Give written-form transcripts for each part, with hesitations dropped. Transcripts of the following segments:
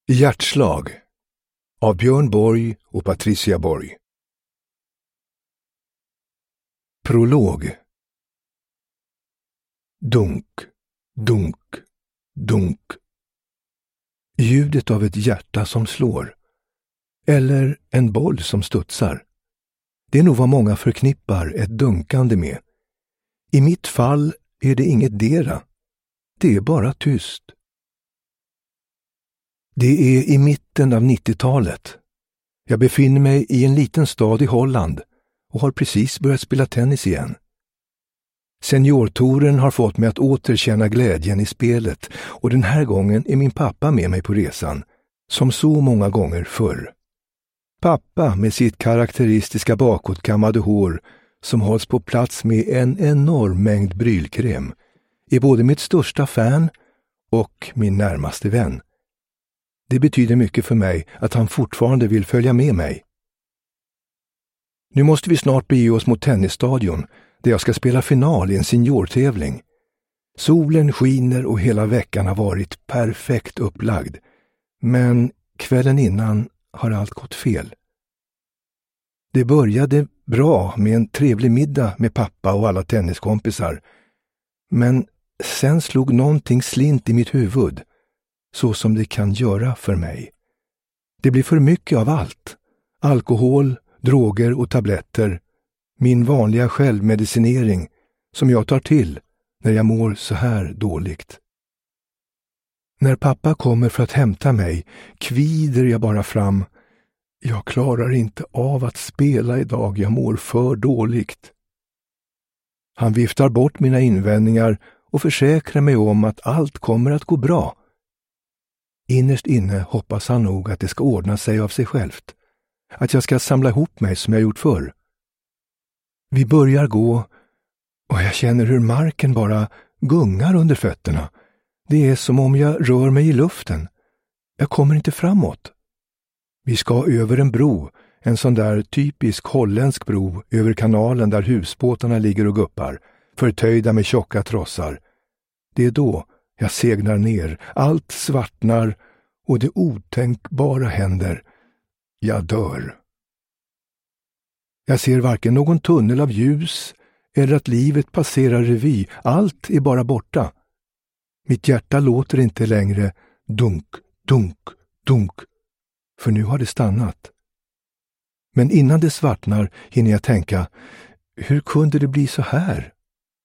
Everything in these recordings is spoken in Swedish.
Hjärtslag av Björn Borg och Patricia Borg. Prolog. Dunk, dunk, dunk. Ljudet av ett hjärta som slår. Eller en boll som studsar. Det är nog vad många förknippar ett dunkande med. I mitt fall är det inget dera. Det är bara tyst. Det är i mitten av 90-talet. Jag befinner mig i en liten stad i Holland och har precis börjat spela tennis igen. Seniortouren har fått mig att återkänna glädjen i spelet och den här gången är min pappa med mig på resan, som så många gånger förr. Pappa med sitt karaktäristiska bakåtkammade hår som hålls på plats med en enorm mängd brylkräm är både mitt största fan och min närmaste vän. Det betyder mycket för mig att han fortfarande vill följa med mig. Nu måste vi snart bege oss mot tennisstadion där jag ska spela final i en seniortävling. Solen skiner och hela veckan har varit perfekt upplagd. Men kvällen innan har allt gått fel. Det började bra med en trevlig middag med pappa och alla tenniskompisar. Men sen slog någonting slint i mitt huvud. Så som det kan göra för mig. Det blir för mycket av allt. Alkohol, droger och tabletter. Min vanliga självmedicinering som jag tar till när jag mår så här dåligt. När pappa kommer för att hämta mig kvider jag bara fram. Jag klarar inte av att spela idag, jag mår för dåligt. Han viftar bort mina invändningar och försäkrar mig om att allt kommer att gå bra. Innerst inne hoppas han nog att det ska ordna sig av sig självt. Att jag ska samla ihop mig som jag gjort förr. Vi börjar gå och jag känner hur marken bara gungar under fötterna. Det är som om jag rör mig i luften. Jag kommer inte framåt. Vi ska över en bro, en sån där typisk holländsk bro över kanalen där husbåtarna ligger och guppar, förtöjda med tjocka trossar. Det är då jag segnar ner, allt svartnar och det otänkbara händer. Jag dör. Jag ser varken någon tunnel av ljus eller att livet passerar revy. Allt är bara borta. Mitt hjärta låter inte längre dunk, dunk, dunk. För nu har det stannat. Men innan det svartnar hinner jag tänka, hur kunde det bli så här?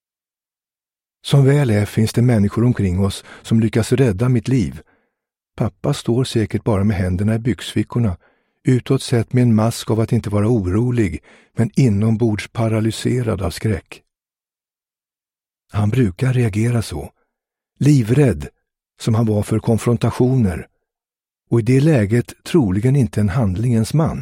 Som väl är finns det människor omkring oss som lyckas rädda mitt liv. Pappa står säkert bara med händerna i byxfickorna, utåt sett med en mask av att inte vara orolig, men inombords paralyserad av skräck. Han brukar reagera så, livrädd som han var för konfrontationer, och i det läget troligen inte en handlingens man.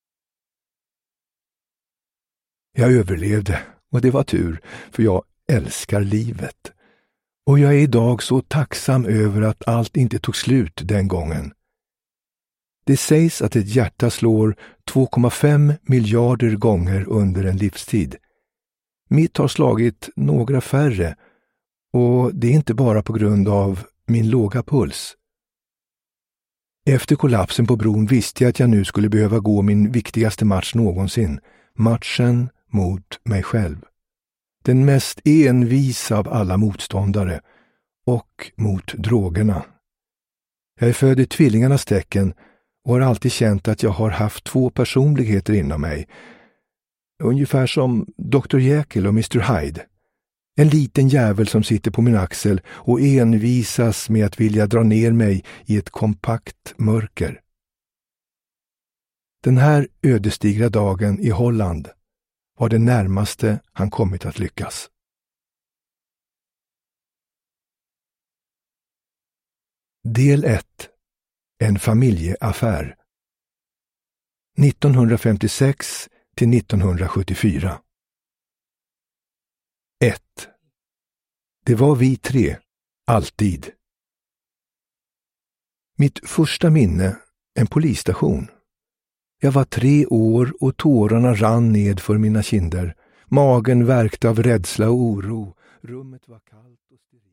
Jag överlevde, och det var tur, för jag älskar livet. Och jag är idag så tacksam över att allt inte tog slut den gången. Det sägs att ett hjärta slår 2,5 miljarder gånger under en livstid. Mitt har slagit några färre, och det är inte bara på grund av min låga puls. Efter kollapsen på bron visste jag att jag nu skulle behöva gå min viktigaste match någonsin, matchen mot mig själv. Den mest envisa av alla motståndare och mot drogerna. Jag är född i tvillingarnas tecken och har alltid känt att jag har haft två personligheter inom mig. Ungefär som Dr. Jekyll och Mr. Hyde. En liten jävel som sitter på min axel och envisas med att vilja dra ner mig i ett kompakt mörker. Den här ödesdigra dagen i Holland var det närmaste han kommit att lyckas. Del 1. En familjeaffär. 1956 till 1974. 1. Det var vi tre, alltid. Mitt första minne, en polisstation. Jag var 3 år och tårarna rann ned för mina kinder. Magen värkte av rädsla och oro. Rummet var kallt och sterilt.